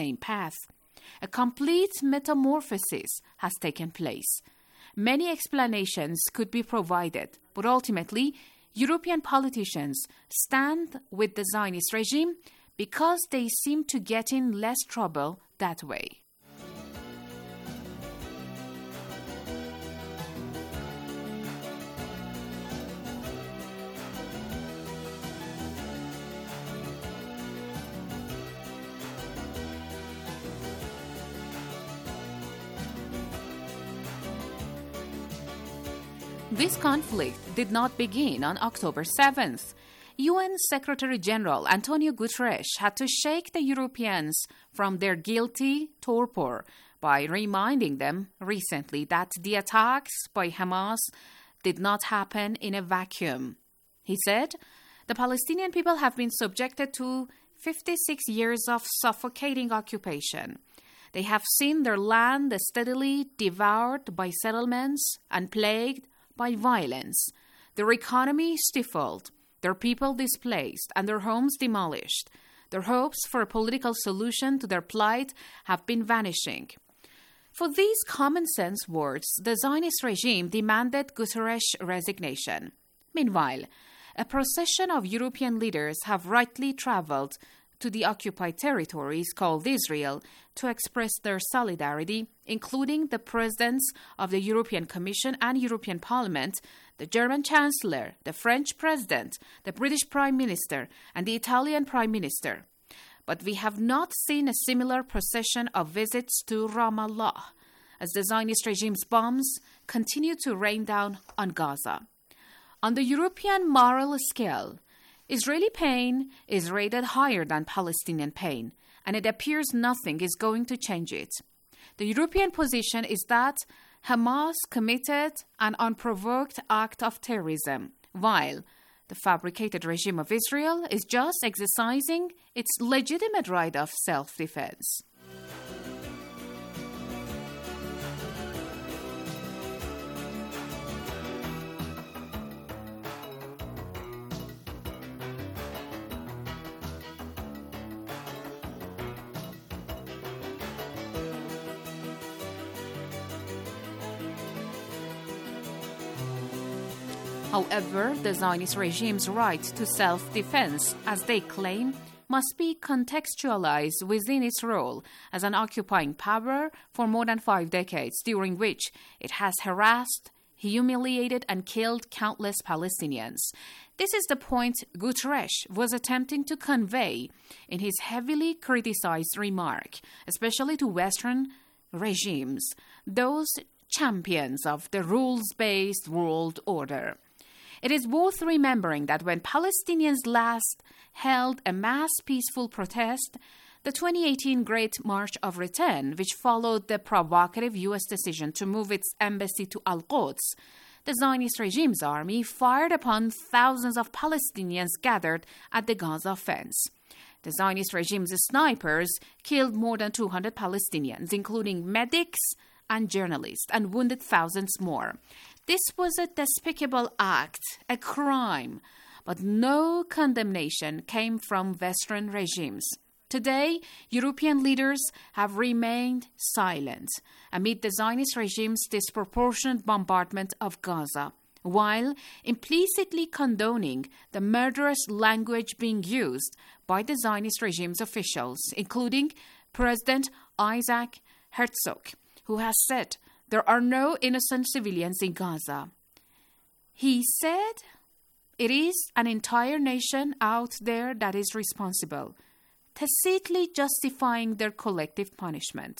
same path. A complete metamorphosis has taken place. Many explanations could be provided, but ultimately, European politicians stand with the Zionist regime because they seem to get in less trouble that way. This conflict did not begin on October 7th. UN Secretary-General Antonio Guterres had to shake the Europeans from their guilty torpor by reminding them recently that the attacks by Hamas did not happen in a vacuum. He said, "The Palestinian people have been subjected to 56 years of suffocating occupation. They have seen their land steadily devoured by settlements and plagued by violence, their economy stifled, their people displaced, and their homes demolished. Their hopes for a political solution to their plight have been vanishing." For these common-sense words, the Zionist regime demanded Guterres' resignation. Meanwhile, a procession of European leaders have rightly traveled to the occupied territories called Israel to express their solidarity, including the presidents of the European Commission and European Parliament, the German Chancellor, the French President, the British Prime Minister, and the Italian Prime Minister. But we have not seen a similar procession of visits to Ramallah, as the Zionist regime's bombs continue to rain down on Gaza. On the European moral scale, Israeli pain is rated higher than Palestinian pain, and it appears nothing is going to change it. The European position is that Hamas committed an unprovoked act of terrorism, while the fabricated regime of Israel is just exercising its legitimate right of self-defense. However, the Zionist regime's right to self-defense, as they claim, must be contextualized within its role as an occupying power for more than 5 decades, during which it has harassed, humiliated, and killed countless Palestinians. This is the point Guterres was attempting to convey in his heavily criticized remark, especially to Western regimes, those champions of the rules-based world order. It is worth remembering that when Palestinians last held a mass peaceful protest, the 2018 Great March of Return, which followed the provocative U.S. decision to move its embassy to Al-Quds, the Zionist regime's army fired upon thousands of Palestinians gathered at the Gaza fence. The Zionist regime's snipers killed more than 200 Palestinians, including medics and journalists, and wounded thousands more. This was a despicable act, a crime, but no condemnation came from Western regimes. Today, European leaders have remained silent amid the Zionist regime's disproportionate bombardment of Gaza, while implicitly condoning the murderous language being used by the Zionist regime's officials, including President Isaac Herzog, who has said there are no innocent civilians in Gaza. He said it is an entire nation out there that is responsible, tacitly justifying their collective punishment.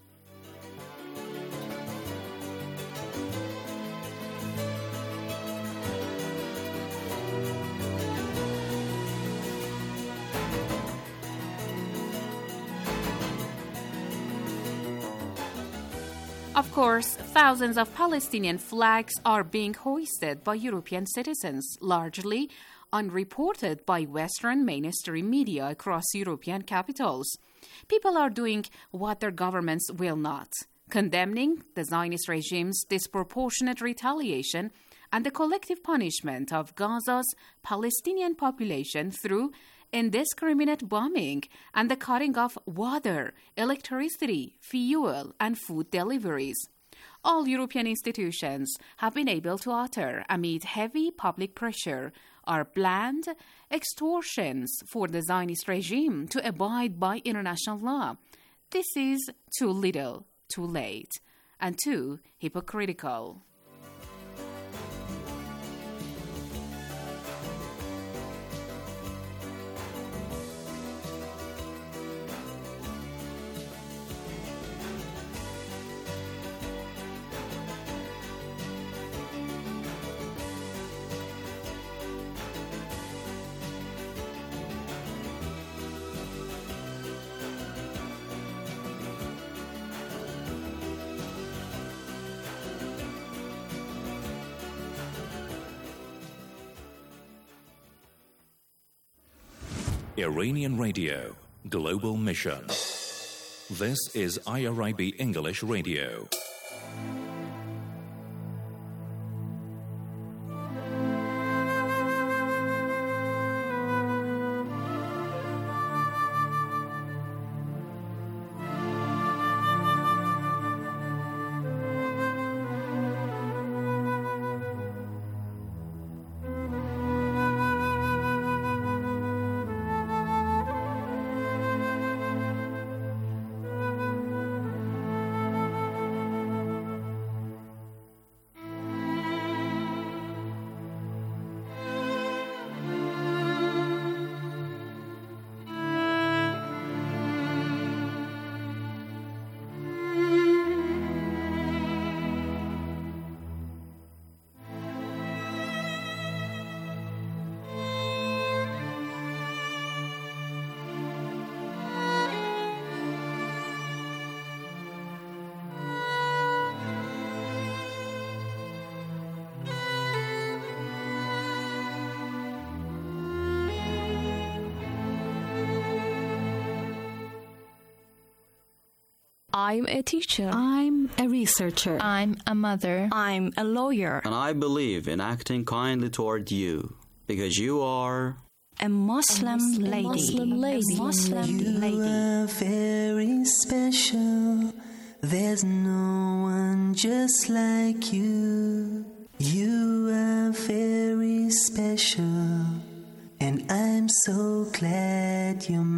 Of course, thousands of Palestinian flags are being hoisted by European citizens, largely unreported by Western mainstream media across European capitals. People are doing what their governments will not, condemning the Zionist regime's disproportionate retaliation and the collective punishment of Gaza's Palestinian population through indiscriminate bombing, and the cutting of water, electricity, fuel, and food deliveries. All European institutions have been able to utter, amid heavy public pressure, are bland extortions for the Zionist regime to abide by international law. This is too little, too late, and too hypocritical. Iranian Radio, Global Mission. This is IRIB English Radio. I'm a teacher. I'm a researcher. I'm a mother. I'm a lawyer. And I believe in acting kindly toward you, because you are a Muslim lady. You are very special. There's no one just like you. You are very special, and I'm so glad you're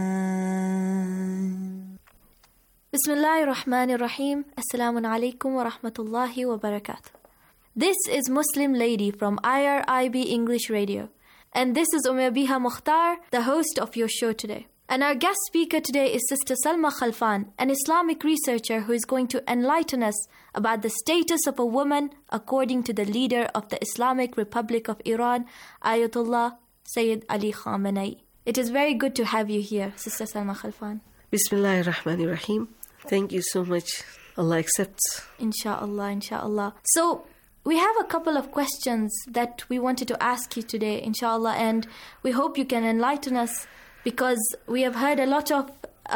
mine. Bismillahir Rahmanir Rahim. Assalamu alaikum wa rahmatullahi wa barakatuh. This is Muslim Lady from IRIB English Radio. And this is Biha Mukhtar, the host of your show today. And our guest speaker today is Sister Salma Khalfan, an Islamic researcher who is going to enlighten us about the status of a woman according to the leader of the Islamic Republic of Iran, Ayatollah Sayyid Ali Khamenei. It is very good to have you here, Sister Salma Khalfan. Bismillahir Rahmanir Rahim. Thank you so much. Allah accepts. Insha'Allah, insha'Allah. So, we have a couple of questions that we wanted to ask you today, insha'Allah, and we hope you can enlighten us, because we have heard a lot of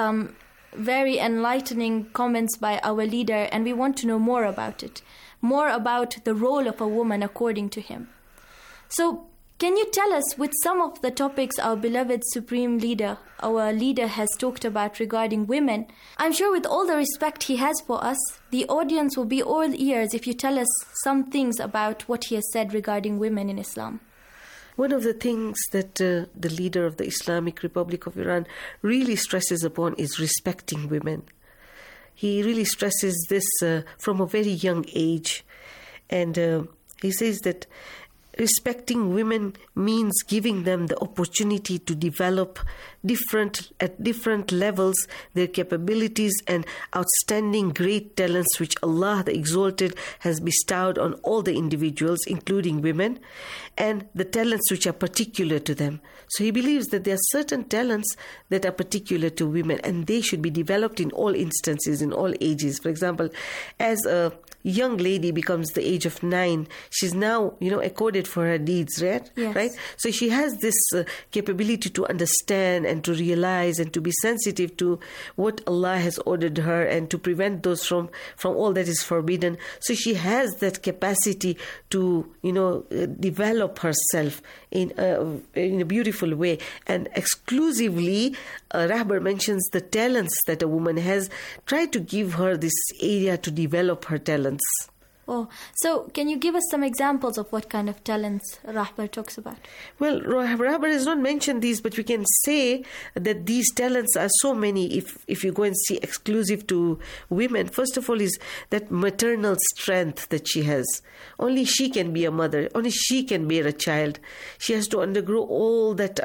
very enlightening comments by our leader, and we want to know more about it, more about the role of a woman according to him. So, can you tell us, with some of the topics our beloved Supreme Leader, our leader, has talked about regarding women? I'm sure with all the respect he has for us, the audience will be all ears if you tell us some things about what he has said regarding women in Islam. One of the things that the leader of the Islamic Republic of Iran really stresses upon is respecting women. He really stresses this from a very young age. And he says that respecting women means giving them the opportunity to develop at different levels their capabilities and outstanding great talents which Allah the Exalted has bestowed on all the individuals, including women, and the talents which are particular to them. So he believes that there are certain talents that are particular to women, and they should be developed in all instances, in all ages. For example, as a young lady becomes the age of 9, she's now, accorded provide for her needs, right? Yes. Right? So she has this capability to understand and to realize and to be sensitive to what Allah has ordered her and to prevent those from all that is forbidden. So she has that capacity to, develop herself in a beautiful way. And exclusively, Rahbar mentions the talents that a woman has. Try to give her this area to develop her talents. Oh, so can you give us some examples of what kind of talents Rahbar talks about? Well, Rahbar has not mentioned these, but we can say that these talents are so many. If you go and see exclusive to women, first of all is that maternal strength that she has. Only she can be a mother. Only she can bear a child. She has to undergo all that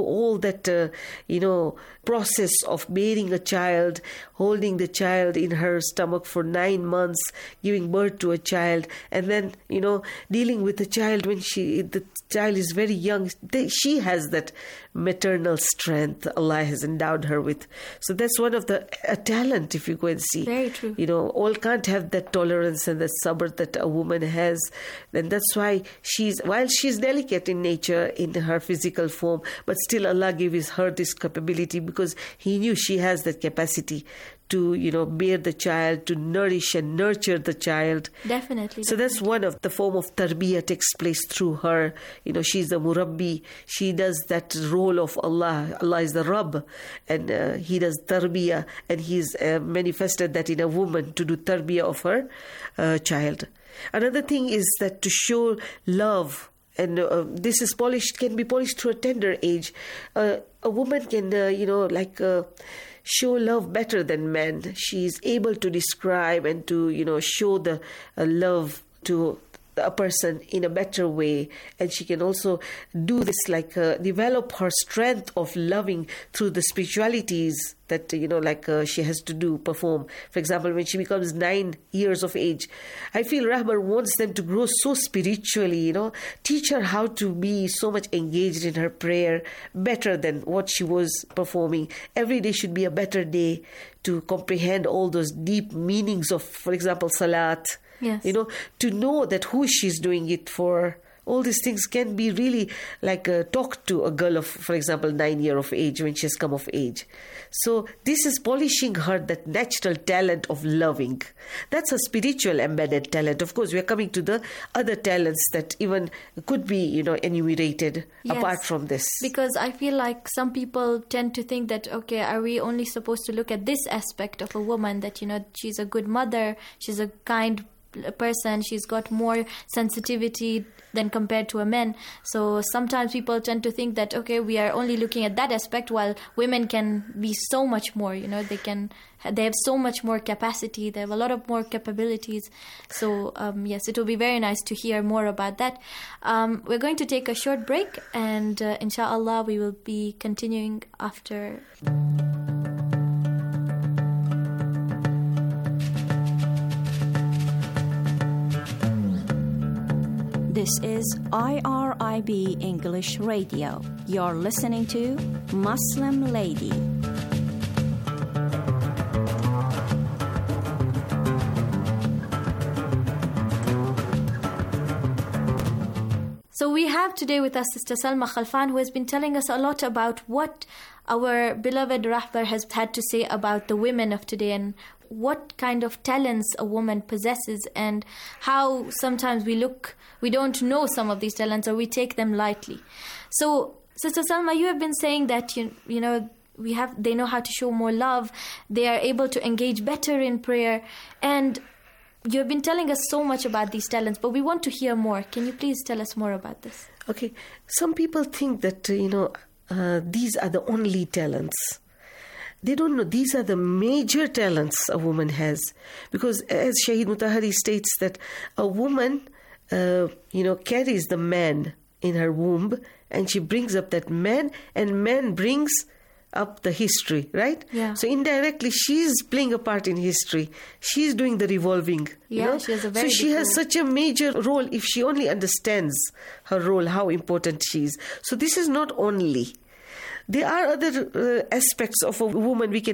process of bearing a child, holding the child in her stomach for 9 months, giving birth to a child, and then, dealing with the child when the child is very young. She has that maternal strength Allah has endowed her with. So that's one of a talent, if you go and see. Very true. All can't have that tolerance and that sabr that a woman has. And that's why while she's delicate in nature, in her physical form, but still Allah gave her this capability because He knew she has that capacity to, bear the child, to nourish and nurture the child. Definitely. So that's one of the form of tarbiyah takes place through her. She's the murabbi. She does that role of Allah. Allah is the Rabb, and He does tarbiyah, and He's manifested that in a woman to do tarbiyah of her child. Another thing is that to show love. And this is can be polished through a tender age. A woman can, show love better than men. She is able to describe and to, show the love to a person in a better way. And she can also do this, develop her strength of loving through the spiritualities that, she has to perform. For example, when she becomes 9 years of age, I feel Rahbar wants them to grow so spiritually, teach her how to be so much engaged in her prayer, better than what she was performing. Every day should be a better day to comprehend all those deep meanings of, for example, salat. Yes. To know that who she's doing it for. All these things can be really talk to a girl of, for example, 9 years of age when she has come of age. So this is polishing her that natural talent of loving. That's a spiritual embedded talent. Of course, we are coming to the other talents that even could be, enumerated apart from this. Because I feel like some people tend to think that, okay, are we only supposed to look at this aspect of a woman that, she's a good mother, she's a kind person, she's got more sensitivity than compared to a man. So sometimes people tend to think that, okay, we are only looking at that aspect, while women can be so much more, they have so much more capacity, they have a lot of more capabilities. So yes, it will be very nice to hear more about that. We're going to take a short break, and inshallah we will be continuing after. This is IRIB English Radio. You're listening to Muslim Lady. So we have today with us Sister Salma Khalfan, who has been telling us a lot about what our beloved Rahbar has had to say about the women of today and what kind of talents a woman possesses, and how sometimes we don't know some of these talents, or we take them lightly. So, Sister Salma, you have been saying that they know how to show more love, they are able to engage better in prayer, and you have been telling us so much about these talents, but we want to hear more. Can you please tell us more about this? Okay, some people think that these are the only talents. They don't know these are the major talents a woman has. Because as Shahid Mutahari states that a woman, carries the man in her womb, and she brings up that man, and man brings up the history, right? Yeah. So indirectly, she's playing a part in history. She's doing the revolving. Yeah, she has a very So she has such a major role if she only understands her role, how important she is. So this is not only. There are other aspects of a woman we can talk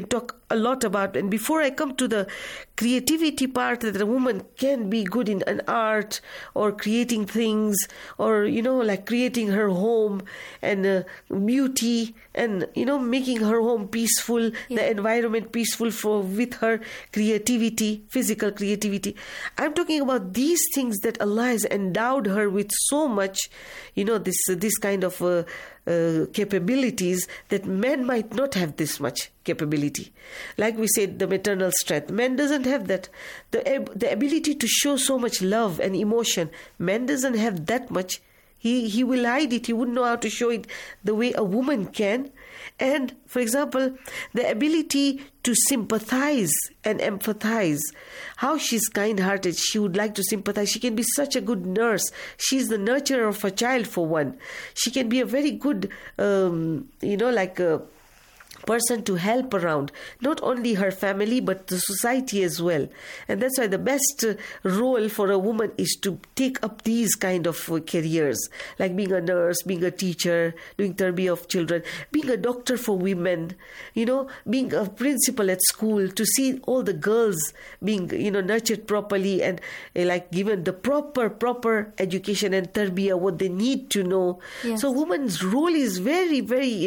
a lot about, and before I come to the creativity part, that a woman can be good in an art or creating things, or like creating her home and beauty, and making her home peaceful, the environment peaceful with her creativity, physical creativity. I'm talking about these things that Allah has endowed her with so much, this kind of capabilities that men might not have this much capability. Like we said, the maternal strength. Men doesn't have that. The ability to show so much love and emotion. Men doesn't have that much. He will hide it. He wouldn't know how to show it the way a woman can. And, for example, the ability to sympathize and empathize. How she's kind-hearted. She would like to sympathize. She can be such a good nurse. She's the nurturer of a child, for one. She can be a very good, person to help around, not only her family but the society as well. And that's why the best role for a woman is to take up these kind of careers, like being a nurse, being a teacher, doing tarbiyah of children, being a doctor for women, being a principal at school, to see all the girls being nurtured properly and given the proper education and tarbiyah, what they need to know. Yes. So woman's role is very, very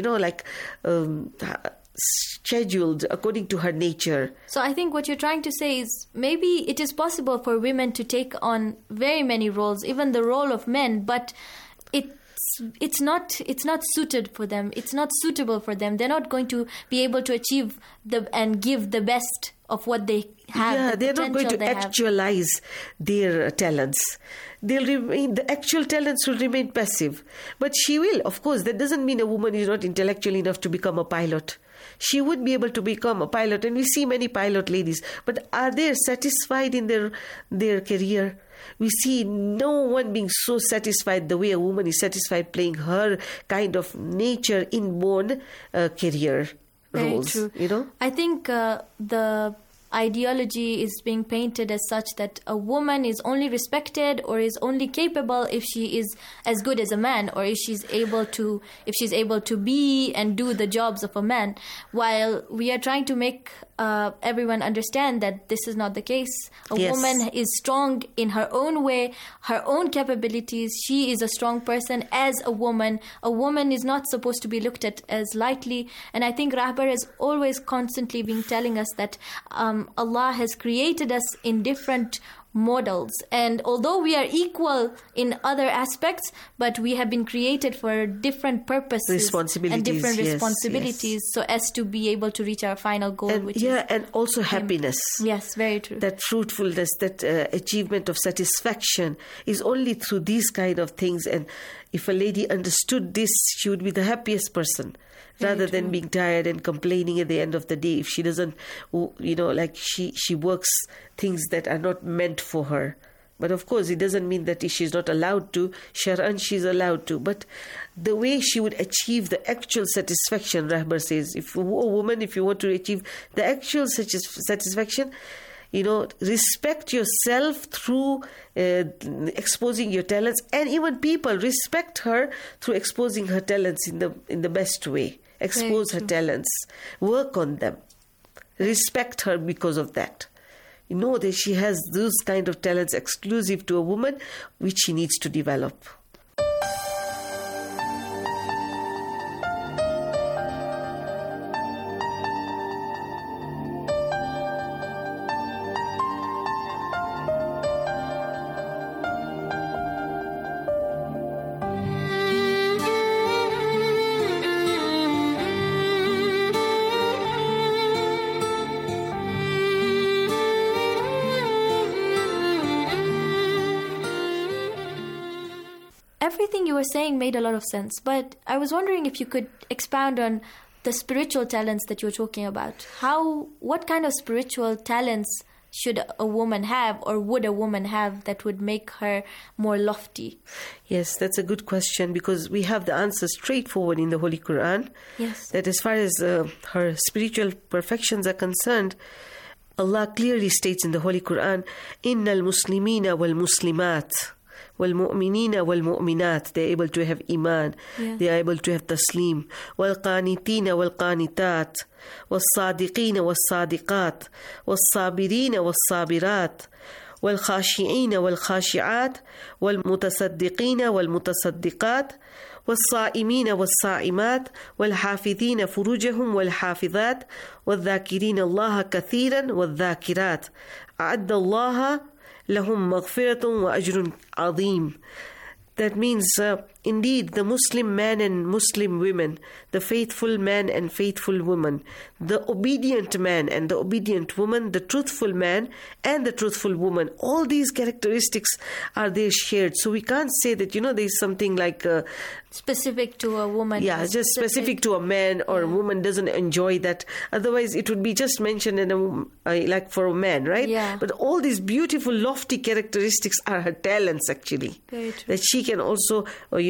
scheduled according to her nature. So I think what you're trying to say is maybe it is possible for women to take on very many roles, even the role of men, but it's not suited for them. It's not suitable for them. They're not going to be able to achieve and give the best of what they have. Yeah, they're not going to actualize their talents. The actual talents will remain passive. But she will, of course. That doesn't mean a woman is not intellectual enough to become a pilot. She would be able to become a pilot, and we see many pilot ladies. But are they satisfied in their career? We see no one being so satisfied the way a woman is satisfied playing her kind of nature inborn career roles. Very true. I think the ideology is being painted as such that a woman is only respected or is only capable if she is as good as a man, or if she's able to be and do the jobs of a man, while we are trying to make everyone understand that this is not the case. A woman is strong in her own way, her own capabilities. She is a strong person as a woman. A woman is not supposed to be looked at as lightly. And I think Rahbar has always constantly been telling us that Allah has created us in different models, and although we are equal in other aspects, but we have been created for different purposes and different responsibilities, so as to be able to reach our final goal, and also happiness. Yes, very true. That fruitfulness, that achievement of satisfaction is only through these kind of things. And if a lady understood this, she would be the happiest person. Rather than being tired and complaining at the end of the day if she doesn't, she works things that are not meant for her. But of course, it doesn't mean that she's not allowed to. Shar'an, she's allowed to. But the way she would achieve the actual satisfaction, Rahbar says, if a woman, if you want to achieve the actual satisfaction, respect yourself through exposing your talents, and even people respect her through exposing her talents in the best way. Expose her talents, work on them, respect her because of that. Know that she has those kind of talents exclusive to a woman, which she needs to develop. Everything you were saying made a lot of sense, but I was wondering if you could expound on the spiritual talents that you were talking about. What kind of spiritual talents should a woman have, or would a woman have, that would make her more lofty? Yes, that's a good question, because we have the answer straightforward in the Holy Quran. Yes. That as far as her spiritual perfections are concerned, Allah clearly states in the Holy Quran, "Innal muslimina wal muslimat وَالْمُؤْمِنِينَ وَالْمُؤْمِنَاتِ. They're able to have iman. Yeah. They are able to have taslim. وَالْقَانِتِينَ وَالْقَانِتَاتِ وَالصَّادِقِينَ وَالصَّادِقَاتِ وَالصَّابِرِينَ وَالصَّابِرَاتِ والخاشعين والخاشعات والمتصدقين والمتصدقات والصائمين والصائمات والحافظين فروجهم والحافظات والذاكرين الله كثيرا والذاكرات أعد الله لهم مغفرة وأجر عظيم. That means, indeed, the Muslim man and Muslim women, the faithful man and faithful woman, the obedient man and the obedient woman, the truthful man and the truthful woman, all these characteristics are there shared. So we can't say that, there's something like specific to a woman. Yeah, just specific to a man or a woman doesn't enjoy that. Otherwise, it would be just mentioned in like for a man, right? Yeah. But all these beautiful, lofty characteristics are her talents, actually. Very true. That she can also,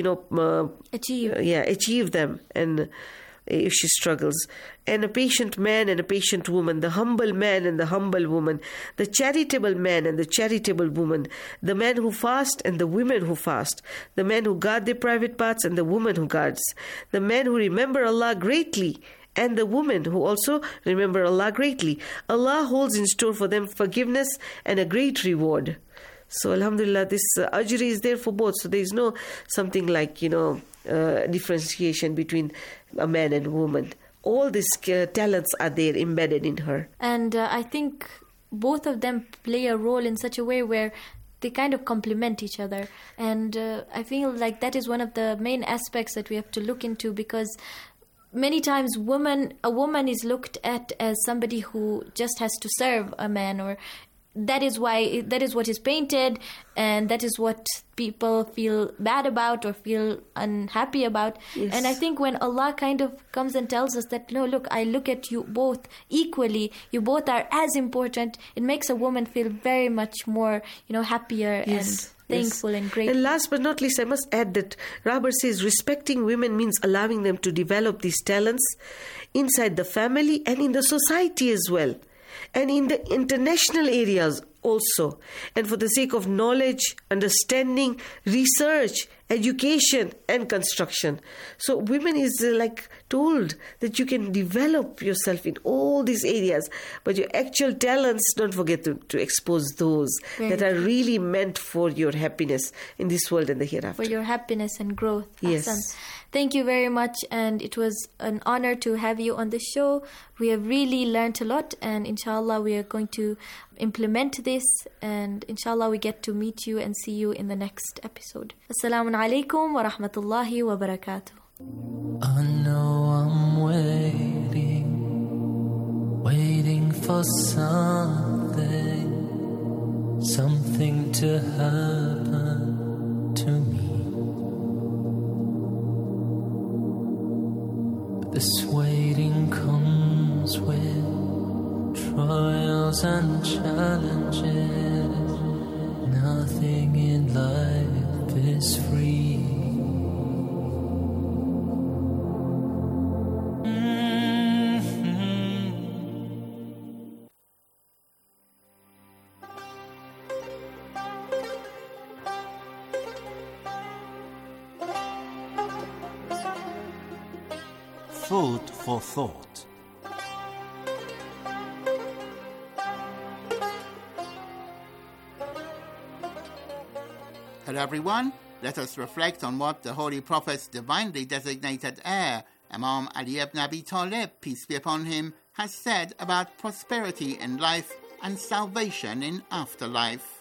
achieve them, and if she struggles. And a patient man and a patient woman, the humble man and the humble woman, the charitable man and the charitable woman, the man who fast and the women who fast, the men who guard their private parts and the woman who guards, the men who remember Allah greatly and the women who also remember Allah greatly. Allah holds in store for them forgiveness and a great reward. So alhamdulillah, this ajri is there for both. So there is no something like, differentiation between a man and a woman. All these talents are there embedded in her. And I think both of them play a role in such a way where they kind of complement each other. And I feel like that is one of the main aspects that we have to look into, because many times a woman is looked at as somebody who just has to serve a man, or that is what is painted, and that is what people feel bad about or feel unhappy about. Yes. And I think when Allah kind of comes and tells us that, no, look, I look at you both equally, you both are as important, it makes a woman feel very much more, happier and thankful and grateful. And last but not least, I must add that Rabur says respecting women means allowing them to develop these talents inside the family and in the society as well, and in the international areas also, and for the sake of knowledge, understanding, research, education and construction. So women is told that you can develop yourself in all these areas, but your actual talents, don't forget to expose those that are really meant for your happiness in this world and the hereafter. For your happiness and growth. Yes. Awesome. Thank you very much, and it was an honor to have you on the show. We have really learned a lot, and inshallah we are going to implement this, and inshallah we get to meet you and see you in the next episode. Assalamu alaikum wa rahmatullahi wa barakatuh. I know I'm waiting for something to happen to me. This waiting comes with trials and challenges. Nothing in life is free. Food for thought. Hello everyone, let us reflect on what the Holy Prophet's divinely designated heir, Imam Ali ibn Abi Talib, peace be upon him, has said about prosperity in life and salvation in afterlife.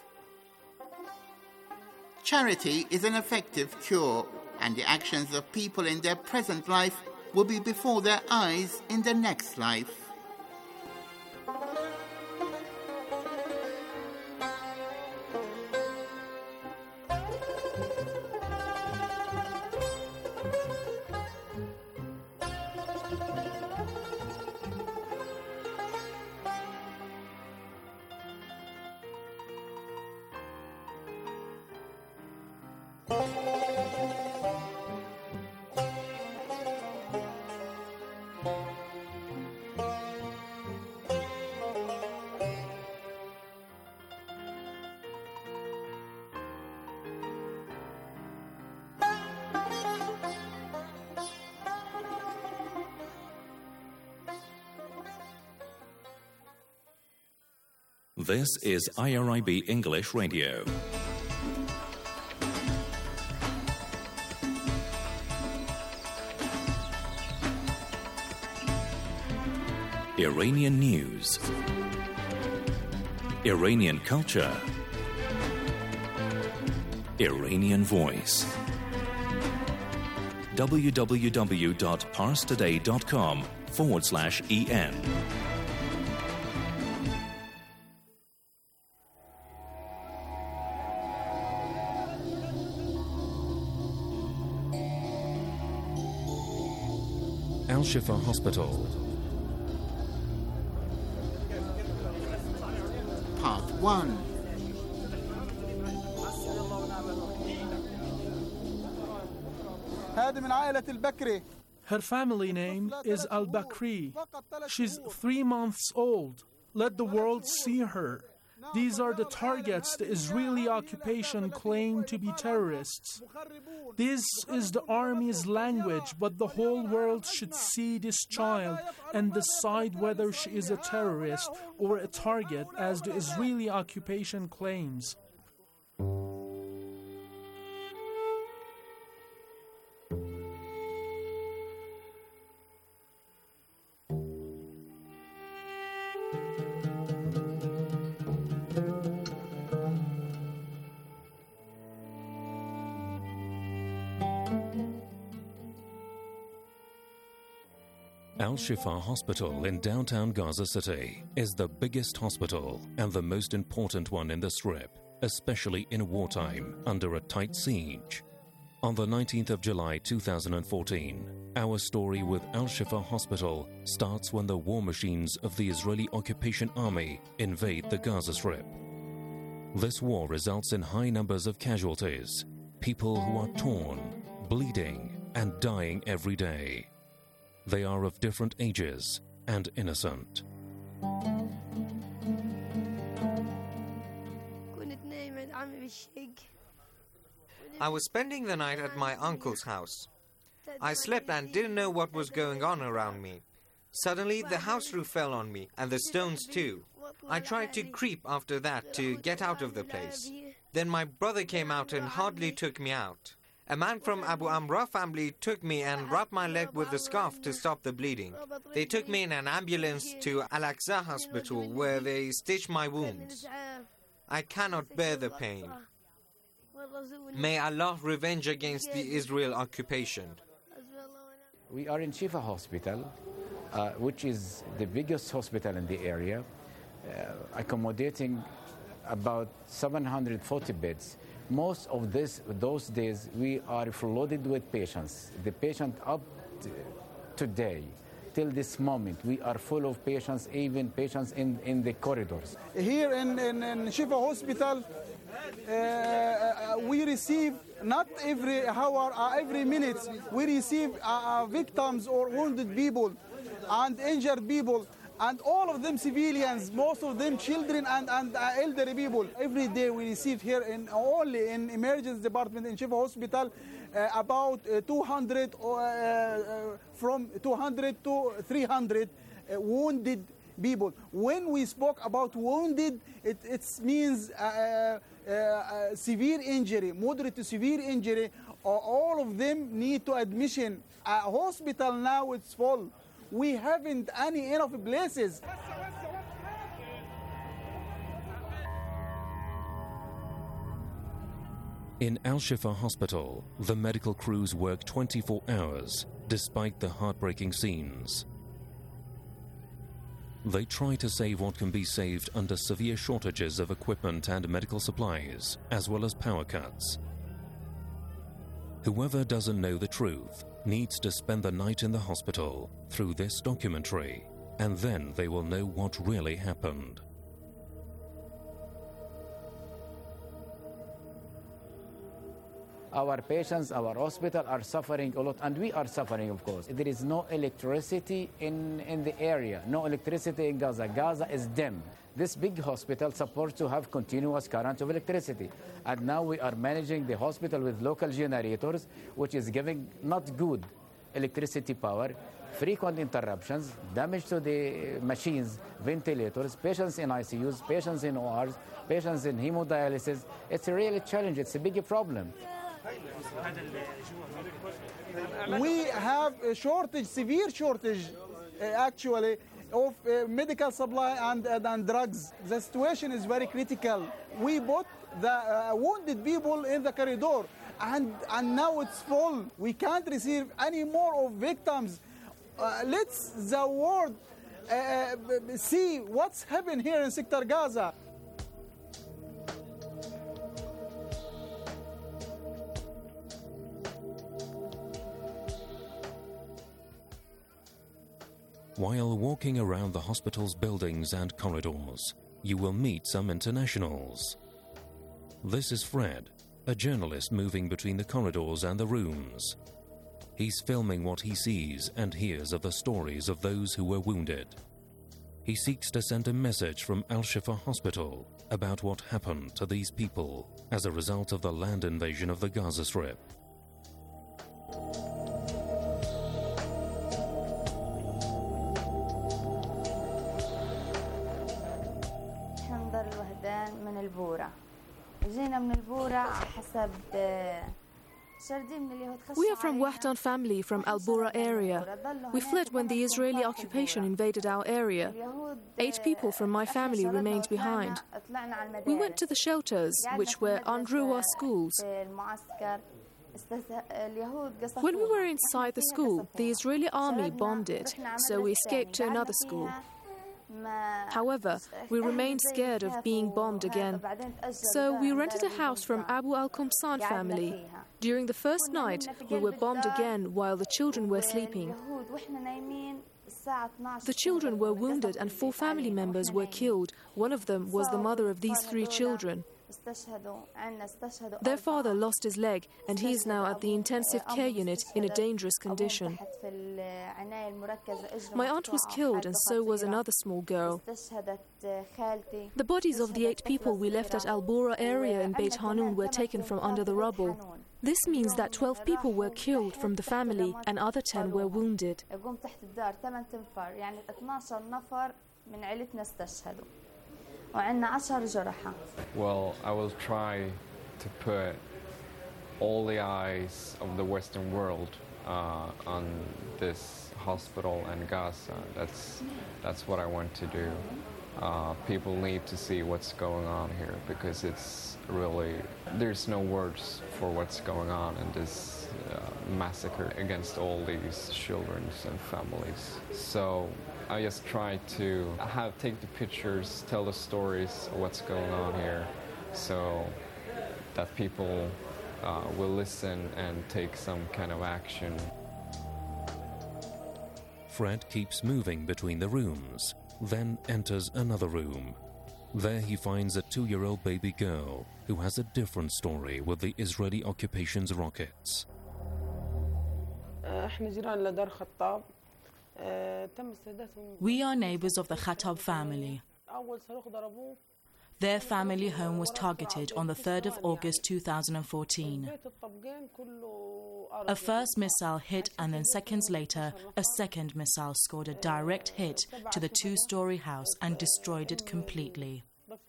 Charity is an effective cure, and the actions of people in their present life will be before their eyes in the next life. This is IRIB English Radio. Iranian news, Iranian culture, Iranian voice. www.parstoday.com/EN. Al Shifa Hospital. Part 1. Her family name is Al-Bakri. She's 3 months old. Let the world see her. These are the targets the Israeli occupation claim to be terrorists. This is the army's language, but the whole world should see this child and decide whether she is a terrorist or a target, as the Israeli occupation claims. Al Shifa Hospital in downtown Gaza City is the biggest hospital and the most important one in the Strip, especially in wartime under a tight siege. On the 19th of July 2014, our story with Al Shifa Hospital starts when the war machines of the Israeli occupation army invade the Gaza Strip. This war results in high numbers of casualties, people who are torn, bleeding, and dying every day. They are of different ages and innocent. I was spending the night at my uncle's house. I slept and didn't know what was going on around me. Suddenly, the house roof fell on me, and the stones too. I tried to creep after that to get out of the place. Then my brother came out and hardly took me out. A man from Abu Amra family took me and wrapped my leg with a scarf to stop the bleeding. They took me in an ambulance to Al-Aqsa Hospital, where they stitched my wounds. I cannot bear the pain. May Allah revenge against the Israel occupation. We are in Shifa Hospital, which is the biggest hospital in the area, accommodating about 740 beds. Most of those days, we are flooded with patients. The patient up today, till this moment, we are full of patients, even patients in the corridors. Here in Shifa Hospital, we receive not every hour, every minute, we receive victims or wounded people and injured people. And all of them civilians, most of them children and elderly people. Every day we receive here only in emergency department in Shifa Hospital about 200 from 200 to 300 wounded people. When we spoke about wounded, it means severe injury, moderate to severe injury. All of them need to admission. A hospital now it's full. We haven't any enough places. In Al Shifa Hospital, the medical crews work 24 hours, despite the heartbreaking scenes. They try to save what can be saved under severe shortages of equipment and medical supplies, as well as power cuts. Whoever doesn't know the truth needs to spend the night in the hospital through this documentary, and then they will know what really happened. Our patients, our hospital are suffering a lot, and we are suffering, of course. There is no electricity in the area, no electricity in Gaza. Gaza is dim. This big hospital is supposed to have continuous current of electricity. And now we are managing the hospital with local generators, which is giving not good electricity power. frequent interruptions, damage to the machines, ventilators, patients in ICUs, patients in ORs, patients in hemodialysis. It's a real challenge. It's a big problem. We have a shortage, severe shortage, actually, of medical supply and drugs. The situation is very critical. We put the wounded people in the corridor, and now it's full. We can't receive any more of victims. Let's the world see what's happened here in Sector Gaza. While walking around the hospital's buildings and corridors, you will meet some internationals. This is Fred, a journalist moving between the corridors and the rooms. He's filming what he sees and hears of the stories of those who were wounded. He seeks to send a message from Al-Shifa Hospital about what happened to these people as a result of the land invasion of the Gaza Strip. We are from Wahdan family from Al Bura area. We fled when the Israeli occupation invaded our area. 8 people from my family remained behind. We went to the shelters, which were Andruwa schools. When we were inside the school, the Israeli army bombed it, so we escaped to another school. However, we remained scared of being bombed again. So we rented a house from Abu al-Qumsan family. During the first night, we were bombed again while the children were sleeping. The children were wounded and 4 family members were killed. One of them was the mother of these 3 children. Their father lost his leg and he is now at the intensive care unit in a dangerous condition. My aunt was killed and so was another small girl. The bodies of the 8 people we left at Al Bura area in Beit Hanun were taken from under the rubble. This means that 12 people were killed from the family and other 10 were wounded. Well, I will try to put all the eyes of the Western world on this hospital and Gaza. That's what I want to do. People need to see what's going on here because it's really, there's no words for what's going on in this massacre against all these children and families. So I just try to take the pictures, tell the stories of what's going on here so that people will listen and take some kind of action. Fred keeps moving between the rooms, then enters another room. There he finds a 2-year-old baby girl who has a different story with the Israeli occupation's rockets. We are neighbors of the Khattab family. Their family home was targeted on the 3rd of August 2014. A first missile hit and then seconds later, a second missile scored a direct hit to the 2-story house and destroyed it completely.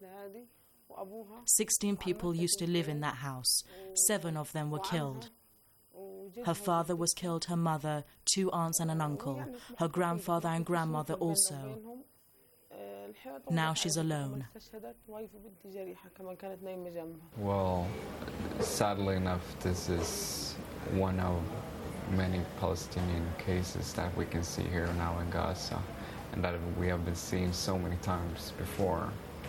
16 people used to live in that house. 7 of them were killed. Her father was killed, her mother, 2 aunts and an uncle, her grandfather and grandmother also. Now she's alone. Well, sadly enough, this is one of many Palestinian cases that we can see here now in Gaza and that we have been seeing so many times before.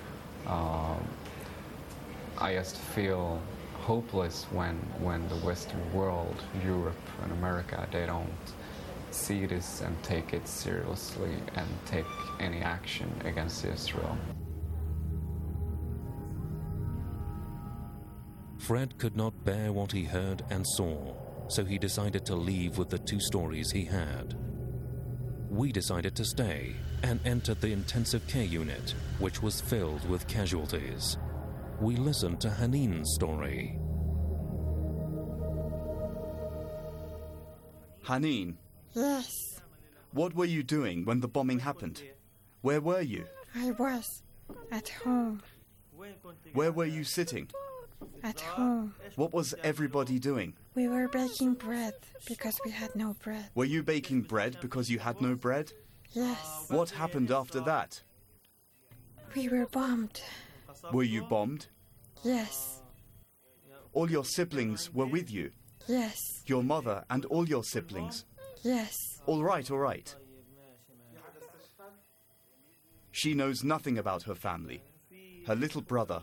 I just feel hopeless when the Western world, Europe and America, they don't see this and take it seriously and take any action against Israel. Fred could not bear what he heard and saw, so he decided to leave with the 2 stories he had. We decided to stay and entered the intensive care unit, which was filled with casualties. We listened to Haneen's story. Haneen. Yes. What were you doing when the bombing happened? Where were you? I was at home. Where were you sitting? At home. What was everybody doing? We were baking bread because we had no bread. Were you baking bread because you had no bread? Yes. What happened after that? We were bombed. Were you bombed? Yes. All your siblings were with you? Yes. Your mother and all your siblings? Yes. All right, all right. She knows nothing about her family. Her little brother.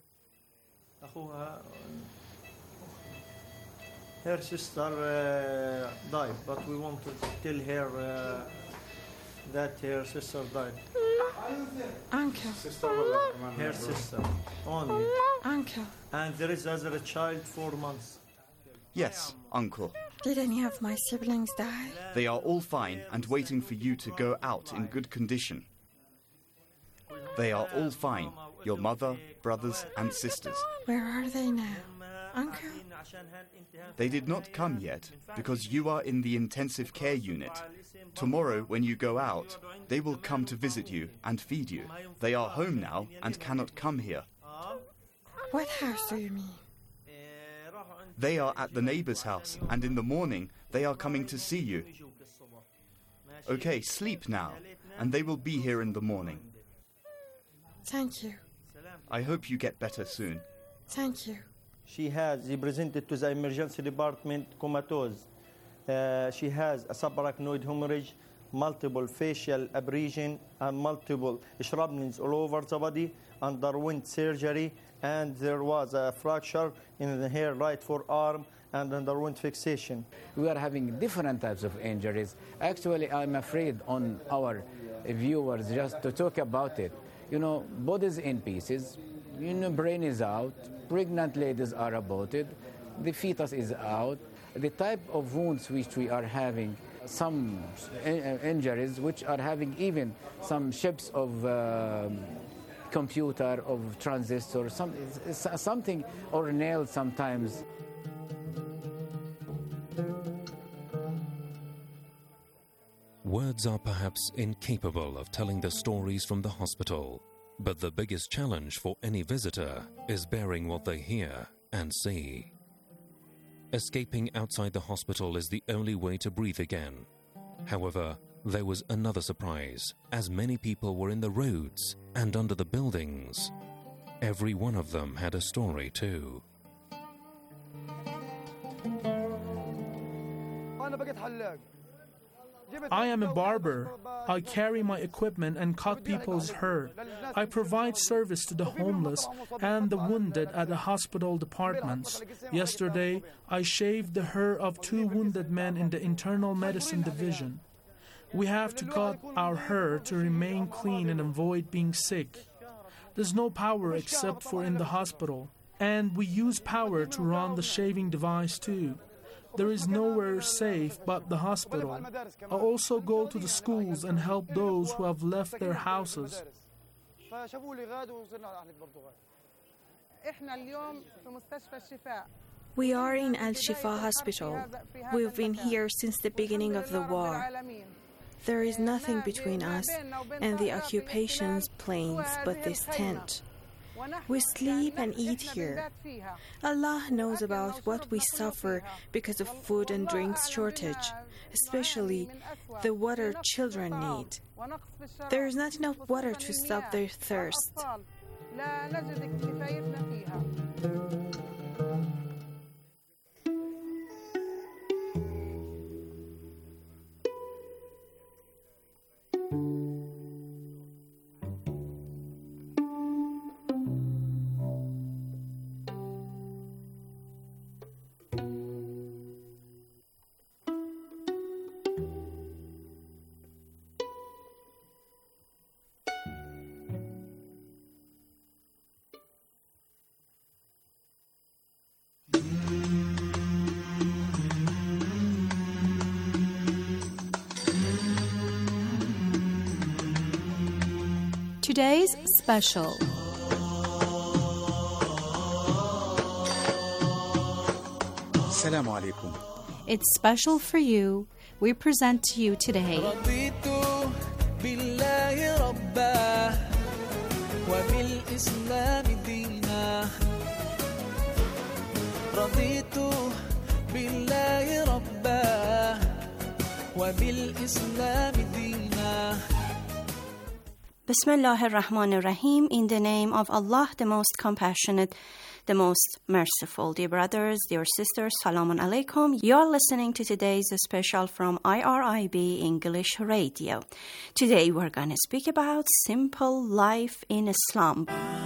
Her sister died, but we want to tell her that her sister died. Uncle. Her sister, only. Uncle. And there is other child 4 months. Yes, uncle. Did any of my siblings die? They are all fine and waiting for you to go out in good condition. They are all fine, your mother, brothers and sisters. Where are they now, Uncle? They did not come yet because you are in the intensive care unit. Tomorrow, when you go out, they will come to visit you and feed you. They are home now and cannot come here. What house do you mean? They are at the neighbor's house, and in the morning they are coming to see you. Okay, sleep now, and they will be here in the morning. Thank you. I hope you get better soon. Thank you. She presented to the emergency department comatose. She has a subarachnoid hemorrhage, multiple facial abrasion, and multiple shrapnels all over the body, underwent surgery, and there was a fracture in her right forearm and underwent fixation. We are having different types of injuries. Actually, I'm afraid on our viewers just to talk about it. You know, bodies in pieces, you know, brain is out, pregnant ladies are aborted, the fetus is out. The type of wounds which we are having, some injuries which are having even some chips of computer, of transistor, something, or nails sometimes. Words are perhaps incapable of telling the stories from the hospital, but the biggest challenge for any visitor is bearing what they hear and see. Escaping outside the hospital is the only way to breathe again. However, there was another surprise, as many people were in the roads and under the buildings. Every one of them had a story too. I am a barber. I carry my equipment and cut people's hair. I provide service to the homeless and the wounded at the hospital departments. Yesterday, I shaved the hair of 2 wounded men in the internal medicine division. We have to cut our hair to remain clean and avoid being sick. There's no power except for in the hospital, and we use power to run the shaving device too. There is nowhere safe but the hospital. I also go to the schools and help those who have left their houses. We are in Al Shifa Hospital. We've been here since the beginning of the war. There is nothing between us and the occupation's planes but this tent. We sleep and eat here. Allah knows about what we suffer because of food and drinks shortage, especially the water children need. There is not enough water to stop their thirst. Today's special. Assalamu alaikum. It's special for you. We present to you today Bismillah ar-Rahman ar-Rahim, in the name of Allah, the most compassionate, the most merciful. Dear brothers, dear sisters, Salamun Alaikum. You're listening to today's special from IRIB English Radio. Today we're going to speak about simple life in Islam.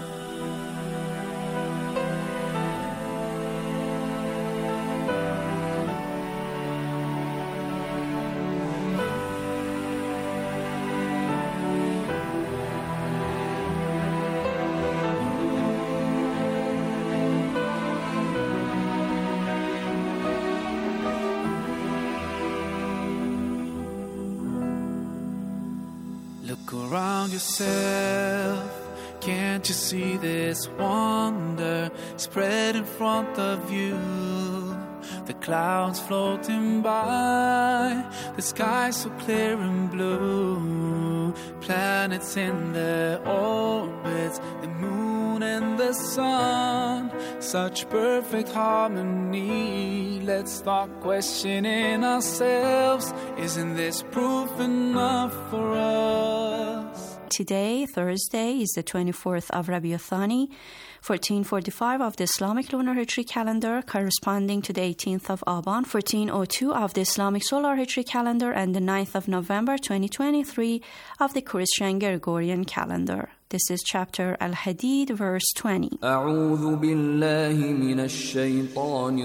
Around yourself, can't you see this wonder spread in front of you? The clouds floating by, the sky so clear and blue, planets in their orbits, the moon and the sun, such perfect harmony. Let's start questioning ourselves. Isn't this proof enough for us? Today, Thursday, is the 24th of Rabiul Thani, 1445 of the Islamic lunar Hijri calendar, corresponding to the 18th of Aban, 1402 of the Islamic solar Hijri calendar, and the 9th of November, 2023 of the Christian Gregorian calendar. This is chapter Al-Hadid, verse 20. أعوذ بالله من الشيطان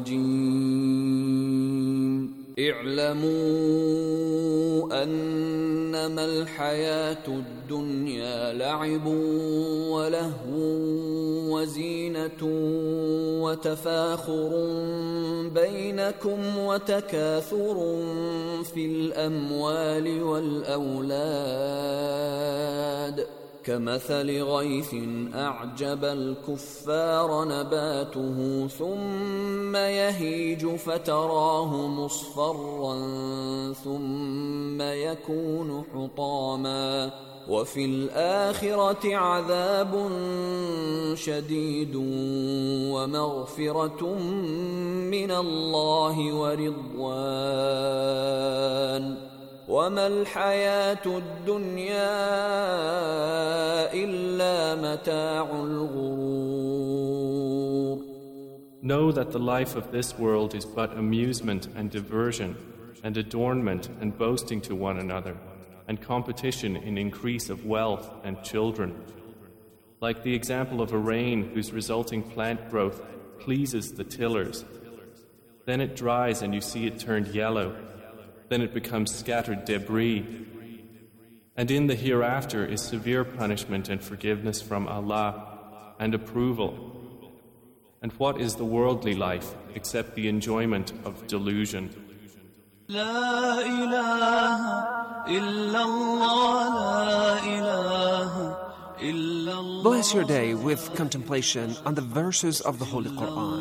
الرجيم اعلموا أنما الحياة الدنيا لعب ولهو وزينة وتفاخر بينكم وتكاثر في الأموال والأولاد كمثل غيث أعجب الكفار نباته ثم يهيج فتراه مصفرا ثم يكون حطاما وفي الآخرة عذاب شديد ومغفرة من الله ورضوان وما الحياة الدنيا إلا متاع الغرور. Know that the life of this world is but amusement and diversion and adornment and boasting to one another and competition in increase of wealth and children. Like the example of a rain whose resulting plant growth pleases the tillers. Then it dries and you see it turned yellow. Then it becomes scattered debris. And in the hereafter is severe punishment and forgiveness from Allah and approval. And what is the worldly life except the enjoyment of delusion? La ilaha illallah, la ilaha illallah. Bless your day with contemplation on the verses of the Holy Quran.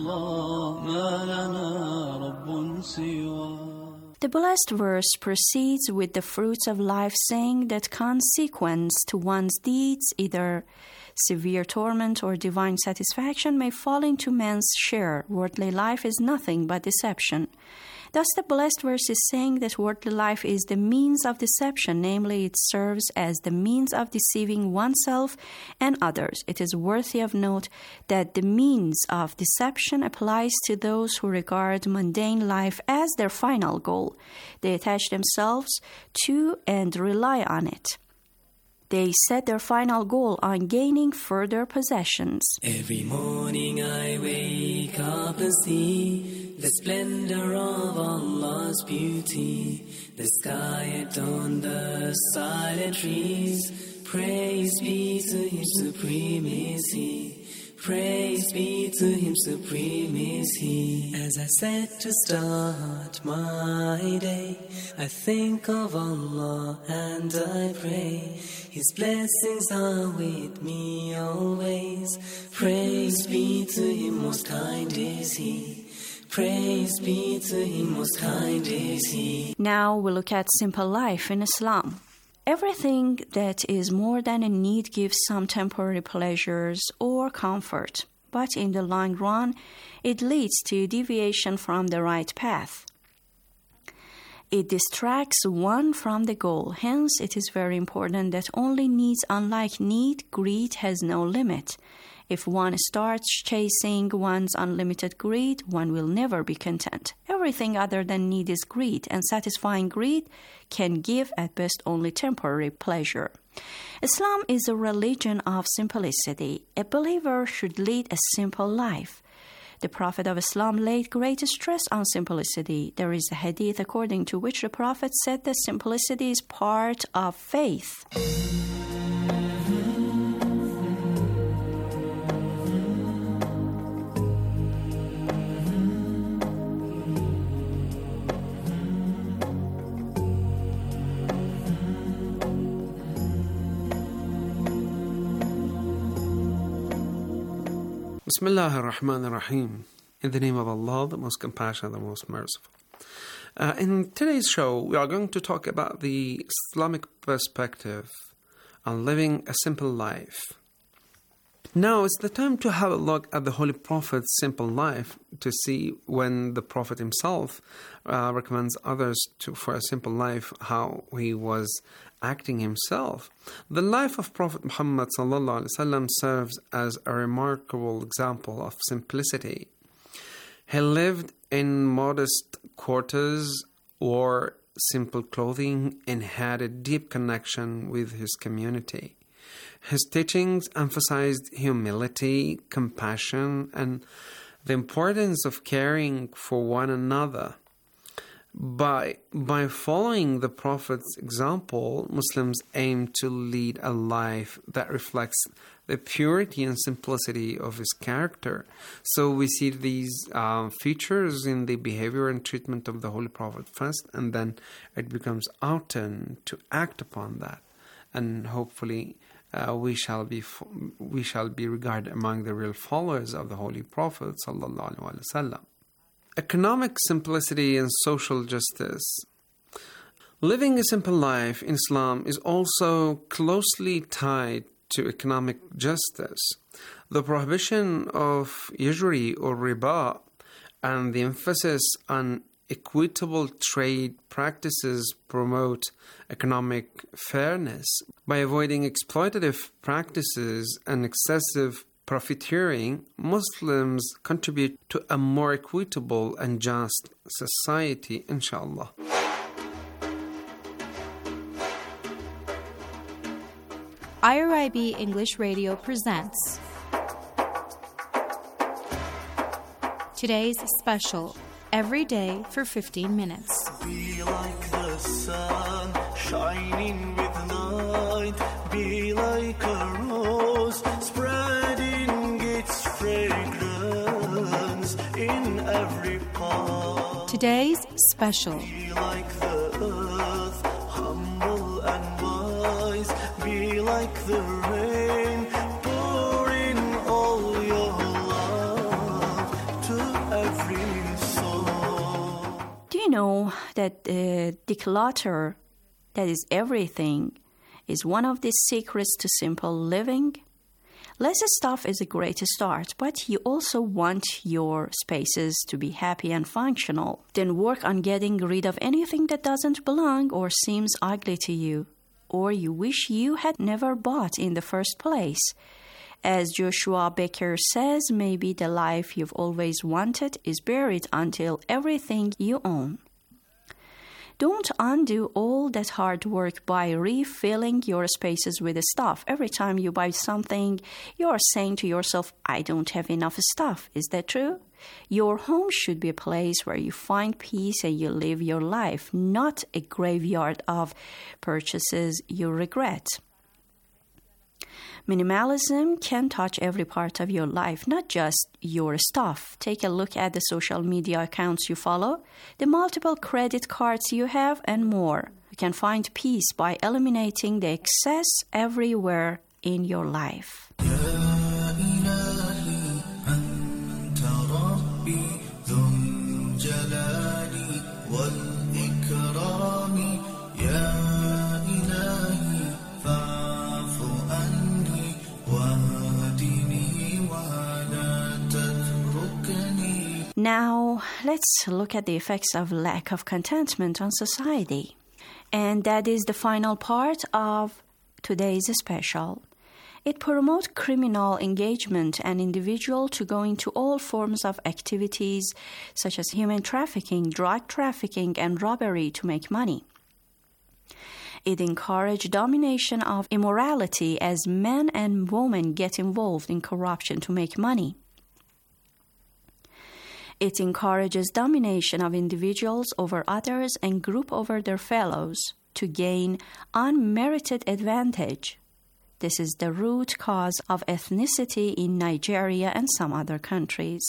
The blessed verse proceeds with the fruits of life, saying that consequence to one's deeds, either severe torment or divine satisfaction, may fall into man's share. Worldly life is nothing but deception. Thus, the blessed verse is saying that worldly life is the means of deception, namely, it serves as the means of deceiving oneself and others. It is worthy of note that the means of deception applies to those who regard mundane life as their final goal. They attach themselves to and rely on it. They set their final goal on gaining further possessions. Every morning I wake up and see the splendor of Allah's beauty, the sky adorned, the silent trees. Praise be to Him supremacy. Praise be to Him supremacy. As I set to start my day, I think of Allah and I pray. His blessings are with me always. Praise be to Him, most kind is He. Praise be to Him, most kind is He. Now we look at simple life in Islam. Everything that is more than a need gives some temporary pleasures or comfort, but in the long run, it leads to deviation from the right path. It distracts one from the goal. Hence, it is very important that only needs, unlike need, greed has no limit. If one starts chasing one's unlimited greed, one will never be content. Everything other than need is greed, and satisfying greed can give at best only temporary pleasure. Islam is a religion of simplicity. A believer should lead a simple life. The Prophet of Islam laid great stress on simplicity. There is a hadith according to which the Prophet said that simplicity is part of faith. Bismillah ar-Rahman ar-Rahim. In the name of Allah, the most compassionate, the most merciful. In today's show, we are going to talk about the Islamic perspective on living a simple life. Now, it's the time to have a look at the Holy Prophet's simple life to see when the Prophet himself recommends others for a simple life, how he was acting himself. The life of Prophet Muhammad ﷺ serves as a remarkable example of simplicity. He lived in modest quarters, wore simple clothing, and had a deep connection with his community. His teachings emphasized humility, compassion, and the importance of caring for one another. By following the Prophet's example, Muslims aim to lead a life that reflects the purity and simplicity of his character. So we see these features in the behavior and treatment of the Holy Prophet first, and then it becomes our turn to act upon that. And hopefully we shall be regarded among the real followers of the Holy Prophet sallallahu alaihi wasallam. Economic simplicity and social justice. Living a simple life in Islam is also closely tied to economic justice. The prohibition of usury or riba and the emphasis on equitable trade practices promote economic fairness. By avoiding exploitative practices and excessive profiteering, Muslims contribute to a more equitable and just society, inshallah. IRIB English Radio presents today's special, Every Day for 15 Minutes. Be like the sun, shining with light. Be like a rose, spreading its fragrance in every part. Today's special. Be like the earth, humble and wise. Be like the rain, pour in all your love to every soul. Do you know that declutter, that is everything, is one of the secrets to simple living? Less stuff is a great start, but you also want your spaces to be happy and functional. Then work on getting rid of anything that doesn't belong or seems ugly to you, or you wish you had never bought in the first place. As Joshua Becker says, maybe the life you've always wanted is buried until everything you own. Don't undo all that hard work by refilling your spaces with stuff. Every time you buy something, you're saying to yourself, I don't have enough stuff. Is that true? Your home should be a place where you find peace and you live your life, not a graveyard of purchases you regret. Minimalism can touch every part of your life, not just your stuff. Take a look at the social media accounts you follow, the multiple credit cards you have, and more. You can find peace by eliminating the excess everywhere in your life. Ya ilahi anta rabbi dhul Now, let's look at the effects of lack of contentment on society. And that is the final part of today's special. It promotes criminal engagement and individual to go into all forms of activities such as human trafficking, drug trafficking, and robbery to make money. It encourages domination of immorality as men and women get involved in corruption to make money. It encourages domination of individuals over others and group over their fellows to gain unmerited advantage. This is the root cause of ethnicity in Nigeria and some other countries.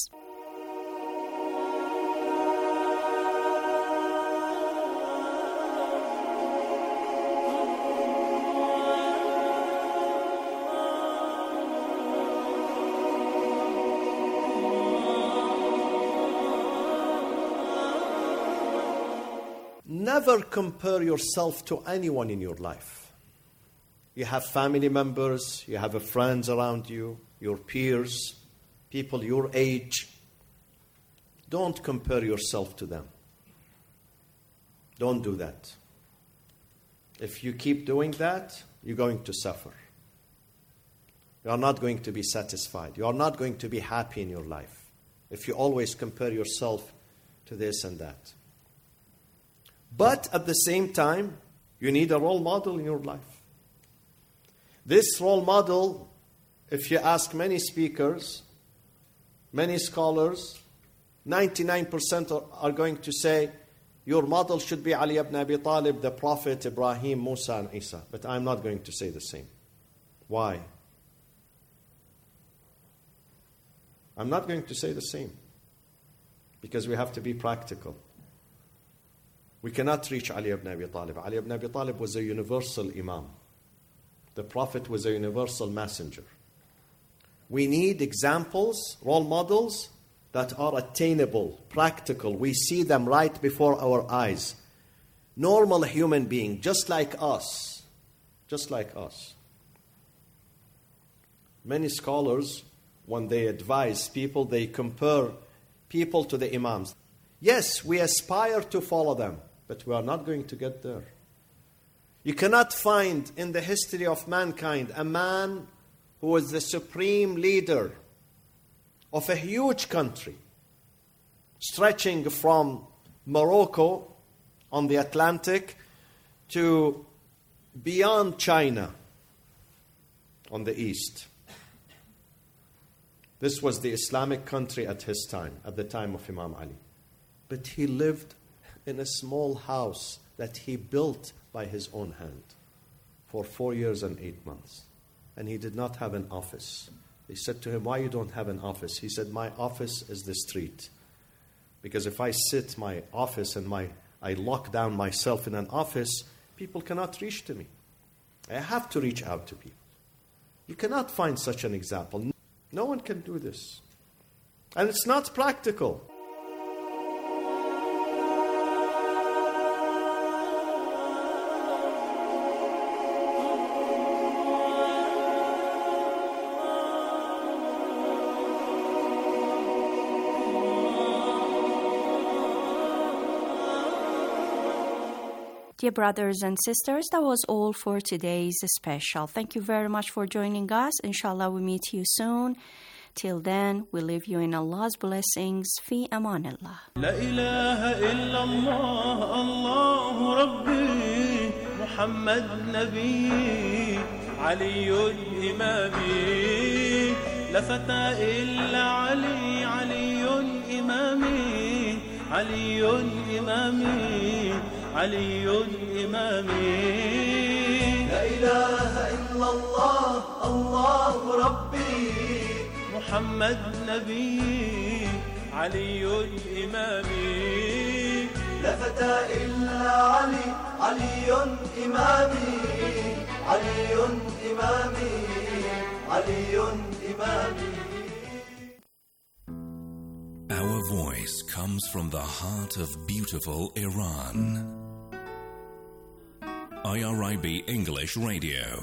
Never compare yourself to anyone in your life. You have family members, you have friends around you, your peers, people your age. Don't compare yourself to them. Don't do that. If you keep doing that, you're going to suffer. You are not going to be satisfied. You are not going to be happy in your life if you always compare yourself to this and that. But at the same time, you need a role model in your life. This role model, if you ask many speakers, many scholars, 99% are going to say, your model should be Ali ibn Abi Talib, the Prophet, Ibrahim, Musa, and Isa. But I'm not going to say the same. Why? I'm not going to say the same. Because we have to be practical. We cannot reach Ali ibn Abi Talib. Ali ibn Abi Talib was a universal imam. The Prophet was a universal messenger. We need examples, role models that are attainable, practical. We see them right before our eyes. Normal human being, just like us. Just like us. Many scholars, when they advise people, they compare people to the imams. Yes, we aspire to follow them, but we are not going to get there. You cannot find in the history of mankind a man who was the supreme leader of a huge country, stretching from Morocco on the Atlantic to beyond China on the east. This was the Islamic country at his time, at the time of Imam Ali. But he lived in a small house that he built by his own hand for 4 years and 8 months. And he did not have an office. They said to him, why you don't have an office? He said, my office is the street. Because if I sit my office and I lock down myself in an office, people cannot reach to me. I have to reach out to people. You cannot find such an example. No one can do this. And it's not practical. Dear brothers and sisters, that was all for today's special. Thank you very much for joining us. Inshallah, we meet you soon. Till then, we leave you in Allah's blessings. Fi amanillah. La ilaha illallah, Allahu Rabbi, Muhammad Nabi, Aliyun Imami, La fata illa Ali, Aliyun Imami, Aliyun Imami, Aliyun Imami. La ilaha illallah, Allahu Rabbi, محمد نبي علي إمامي لا فتى إلا علي علي إمامي علي إمامي علي إمامي. Our voice comes from the heart of beautiful Iran. IRIB English Radio.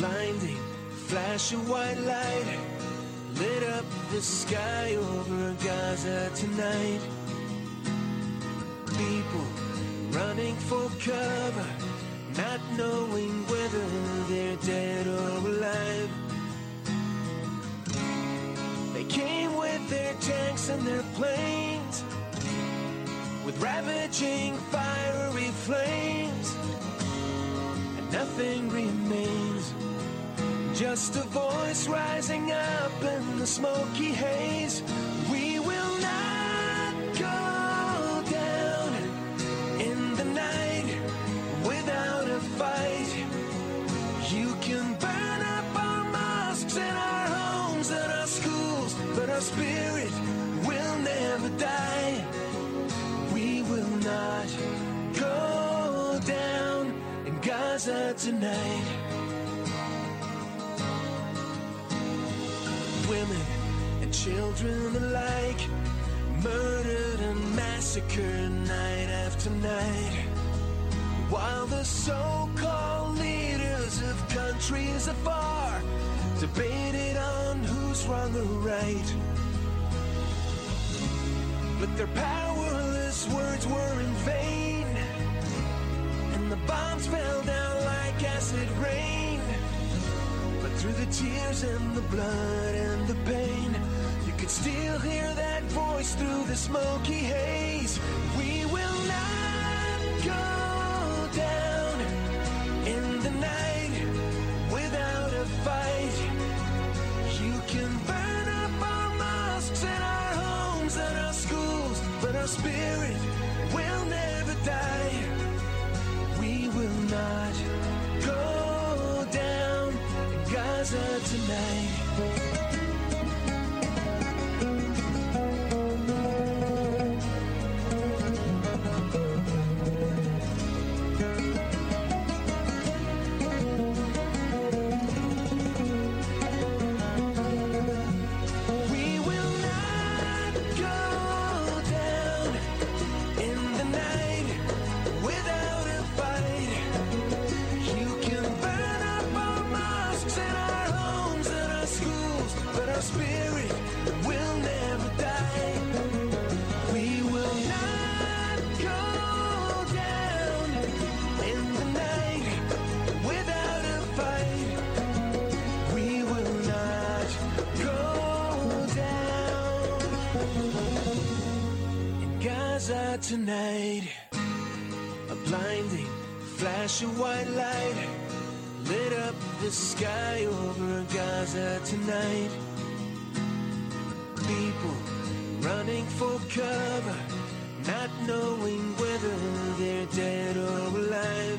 blinding flash of white light lit up the sky over Gaza tonight. People running for cover, not knowing whether they're dead or alive. They came with their tanks and their planes, with ravaging fiery flames, and nothing remains, just a voice rising up in the smoky haze. We will not go down in the night without a fight. You can burn up our mosques and our homes and our schools, but our spirit will never die. We will not go down in Gaza tonight. Women and children alike, murdered and massacred night after night, while the so-called leaders of countries afar debated on who's wrong or right. But their powerless words were in vain, and the bombs fell down like acid rain. But through the tears and the blood and the pain, you could still hear that voice through the smoky haze. We will not go down in the night without a fight. You can burn up our mosques and our homes and our schools, but our spirit will never die. We will not go down in Gaza tonight. Tonight, a blinding flash of white light lit up the sky over Gaza tonight. People running for cover, not knowing whether they're dead or alive.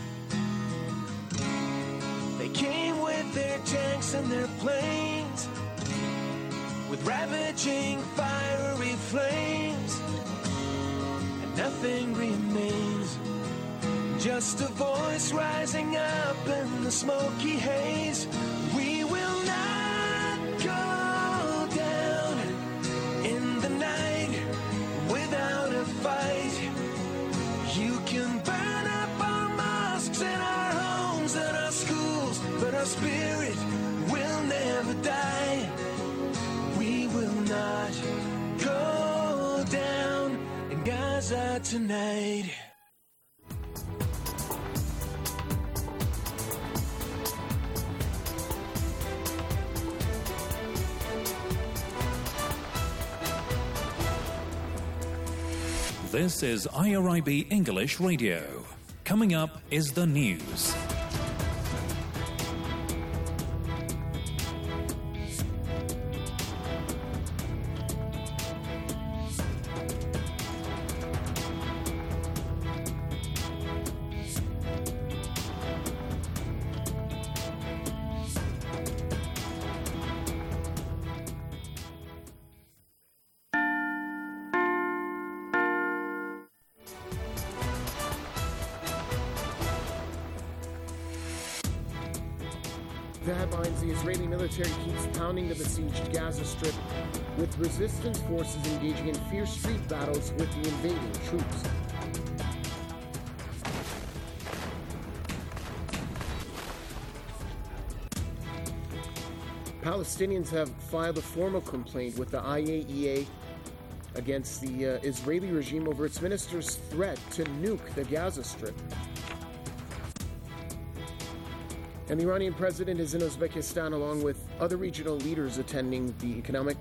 They came with their tanks and their planes, with ravaging fiery flames. Nothing remains, just a voice rising up in the smoky haze. We will not go down in the night without a fight. You can burn up our mosques and our homes and our schools, but our spirit will never die. We will not go down in Gaza tonight. This is IRIB English Radio. Coming up is the news. The headlines: the Israeli military keeps pounding the besieged Gaza Strip, with resistance forces engaging in fierce street battles with the invading troops. Palestinians have filed a formal complaint with the IAEA against the Israeli regime over its minister's threat to nuke the Gaza Strip. And the Iranian president is in Uzbekistan along with other regional leaders attending the Economic